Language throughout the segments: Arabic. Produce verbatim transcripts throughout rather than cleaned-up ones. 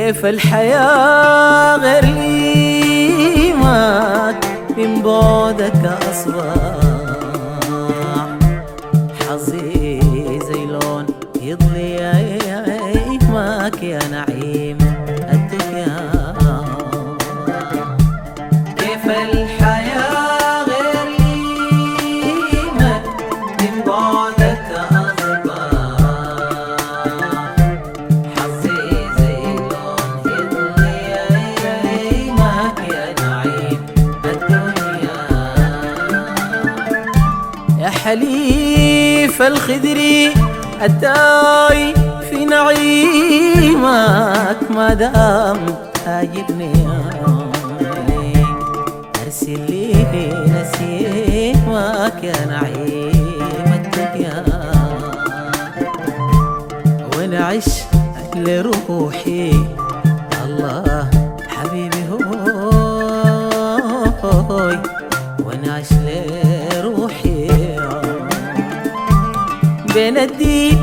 كيف الحياة غير ليمك من بعدك أصبح حظي زي لون يضليمك يا نعيم الدنيا. كيف الحياة غير ليمك من بعدك أصبح حظي زي لون يضليمك يا نعيم الدنيا. يا حليف الخدري الداي في نعيمك ما دام عاجبني ارسل لي نسيمك يا نعيم الدنيا. ونعيش لروحي الله حبيبي هوي ونعيش لروحي بين الدين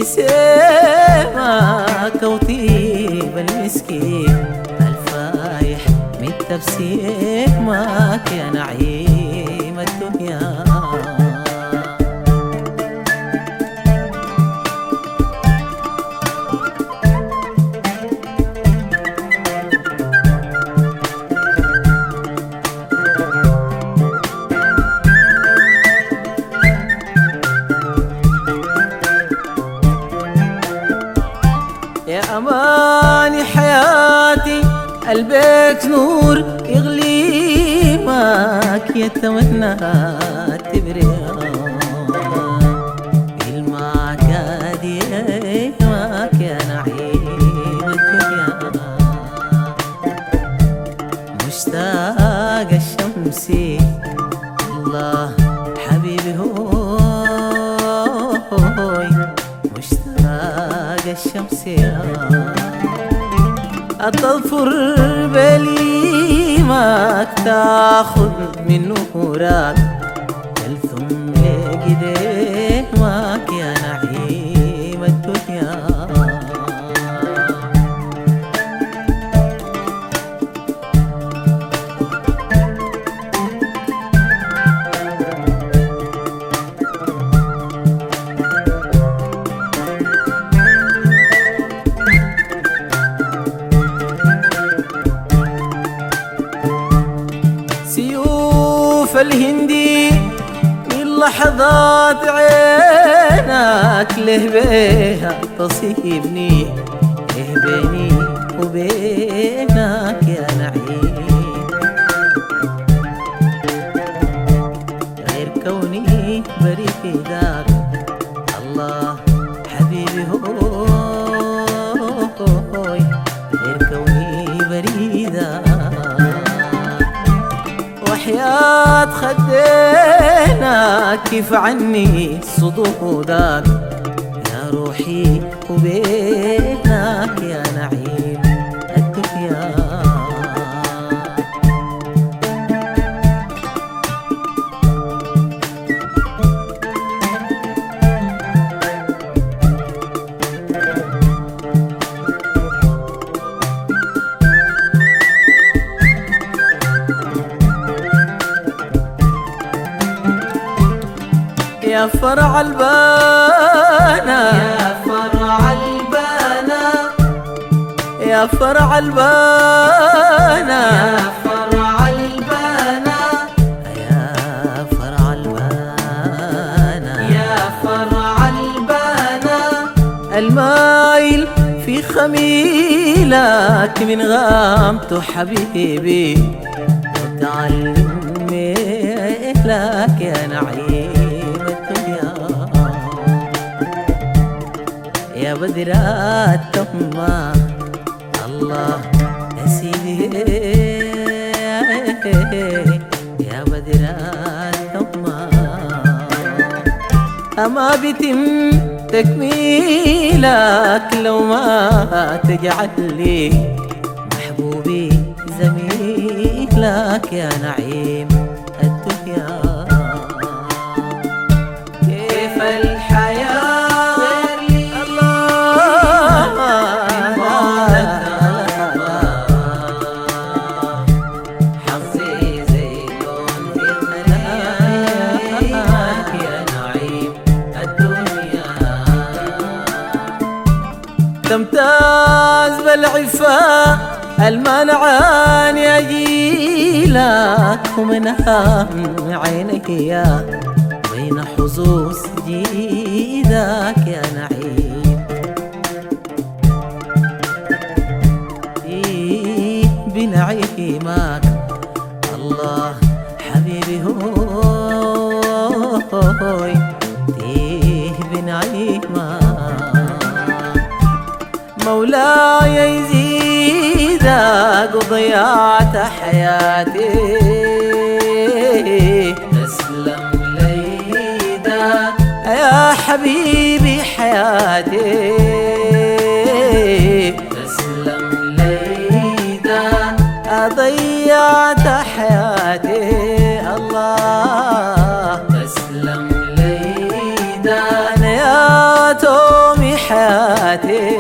جسامك وطيب المسكين الفايح من تبسيمك يا نعيم الدنيا. يا أماني حياتي قلبك نور يغليمك يتمنى تبرق يلمعك ديمك يا نعيم الدنيا. مشتاق الشمس الله حبيبي هوي مشتاق الشمس أتظفر بليمك تاخذ من نورك تلثم قديمك يا نعيم الدنيا. سيوف الهندي من لحظات عينك له بيها تصيبني له بيني وبينك يا نعيم. غير كوني بريدك الله حبيبي هوي غير كوني بريدك وحياة خدينا كيف عني صدودك يا روحي وبينك يا نعيم الدنيا. يا فرع البانا يا فرع البانا يا فرع البانا يا فرع البانا يا فرع البانا يا فرع البانا المايل في خميلك من غامته حبيبي وتعلم لك يا نعيم الدنيا. يا بدرات تما الله يا سيدي يا بدرات تما أما بيتم تكميلك لو ما تجعل لي محبوبي زميلك يا نعيم الدنيا. كيف الحياة غير لي الله تمتاز بالعفاء المانعان يجيلك ومنها عينك يا بين حظوظ جيدك يا نعيم. إيه بنعيمك الله حبيبي هوي إيه بنعيمك مولاي يزيدك وضيعت حياتي تسلم ليدك يا حبيبي حياتي تسلم ليدك ضيعت حياتي الله تسلم ليدك أنا يا تومي حياتي